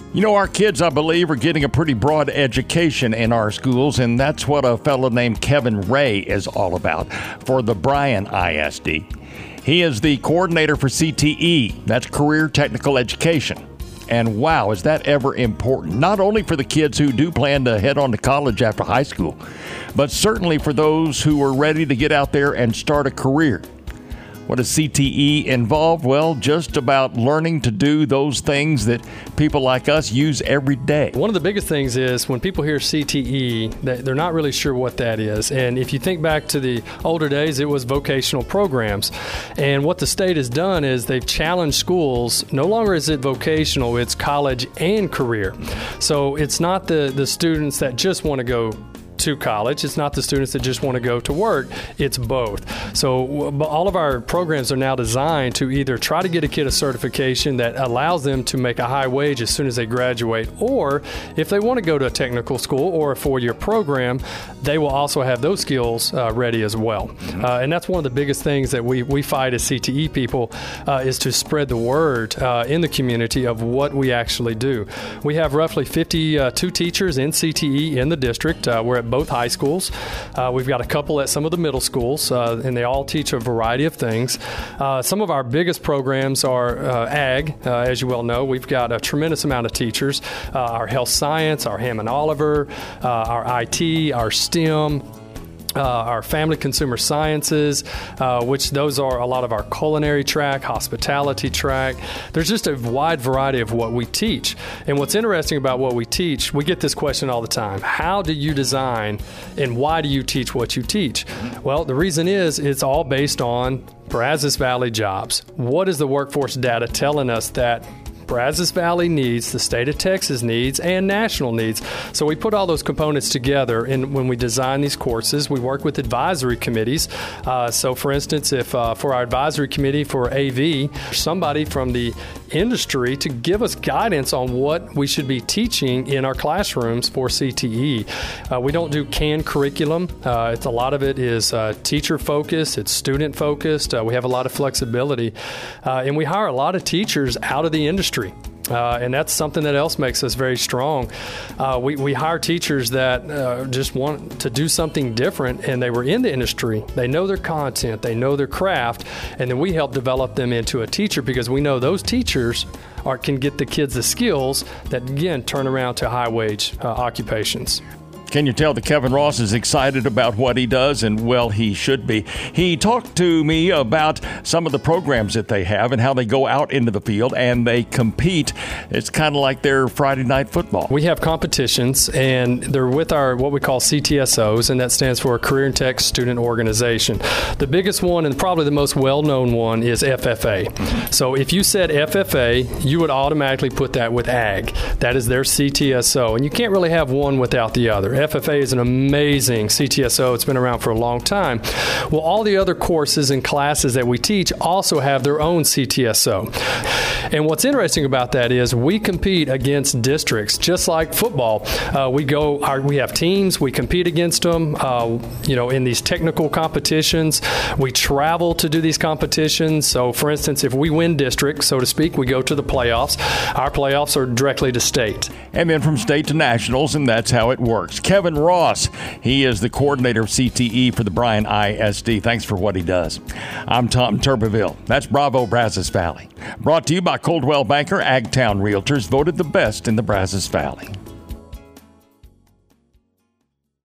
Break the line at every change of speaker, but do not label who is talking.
You know, our kids, I believe, are getting a pretty broad education in our schools, and that's what a fellow named Kevin Ray is all about for the Bryan ISD. He is the coordinator for CTE, that's Career Technical Education. And wow, is that ever important, not only for the kids who do plan to head on to college after high school, but certainly for those who are ready to get out there and start a career. What does CTE involve? Well, just about learning to do those things that people like us use every day.
One of the biggest things is when people hear CTE, they're not really sure what that is. And if you think back to the older days, it was vocational programs. And what the state has done is they've challenged schools. No longer is it vocational, it's college and career. So it's not the students that just want to go to college. It's not the students that just want to go to work. It's both. So all of our programs are now designed to either try to get a kid a certification that allows them to make a high wage as soon as they graduate, or if they want to go to a technical school or a 4-year program, they will also have those skills ready as well. And that's one of the biggest things that we fight as CTE people is to spread the word in the community of what we actually do. We have roughly 52 teachers in CTE in the district. We're at both high schools. We've got a couple at some of the middle schools, and they all teach a variety of things. Some of our biggest programs are ag, as you well know. We've got a tremendous amount of teachers. Our health science, our Hammond Oliver, our IT, our STEM, our family consumer sciences, which those are a lot of our culinary track, hospitality track. There's just a wide variety of what we teach. And what's interesting about what we teach, we get this question all the time. How do you design and why do you teach what you teach? Well, the reason is it's all based on Brazos Valley jobs. What is the workforce data telling us that Brazos Valley needs, the state of Texas needs, and national needs? So we put all those components together, and when we design these courses, we work with advisory committees. So for instance, if for our advisory committee for AV, somebody from the industry to give us guidance on what we should be teaching in our classrooms for CTE. We don't do canned curriculum. A lot of it is teacher focused, it's student focused. We have a lot of flexibility, and we hire a lot of teachers out of the industry. And that's something that else makes us very strong. We hire teachers that just want to do something different, and they were in the industry. They know their content, they know their craft, and then we help develop them into a teacher because we know those teachers can get the kids the skills that, again, turn around to high-wage occupations.
Can you tell that Kevin Ross is excited about what he does? And, well, he should be. He talked to me about some of the programs that they have and how they go out into the field and they compete. It's kind of like their Friday night football.
We have competitions, and they're with our what we call CTSOs, and that stands for Career and Tech Student Organization. The biggest one and probably the most well-known one is FFA. So if you said FFA, you would automatically put that with ag. That is their CTSO, and you can't really have one without the other. FFA is an amazing CTSO. It's been around for a long time. Well, all the other courses and classes that we teach also have their own CTSO. And what's interesting about that is we compete against districts, just like football. We have teams. We compete against them. In these technical competitions, we travel to do these competitions. So, for instance, if we win district, so to speak, we go to the playoffs. Our playoffs are directly to state,
and then from state to nationals, and that's how it works. Kevin Ross, he is the coordinator of CTE for the Bryan ISD. Thanks for what he does. I'm Tom Turbeville. That's Bravo Brazos Valley. Brought to you by Coldwell Banker, Agtown Realtors, voted the best in the Brazos Valley.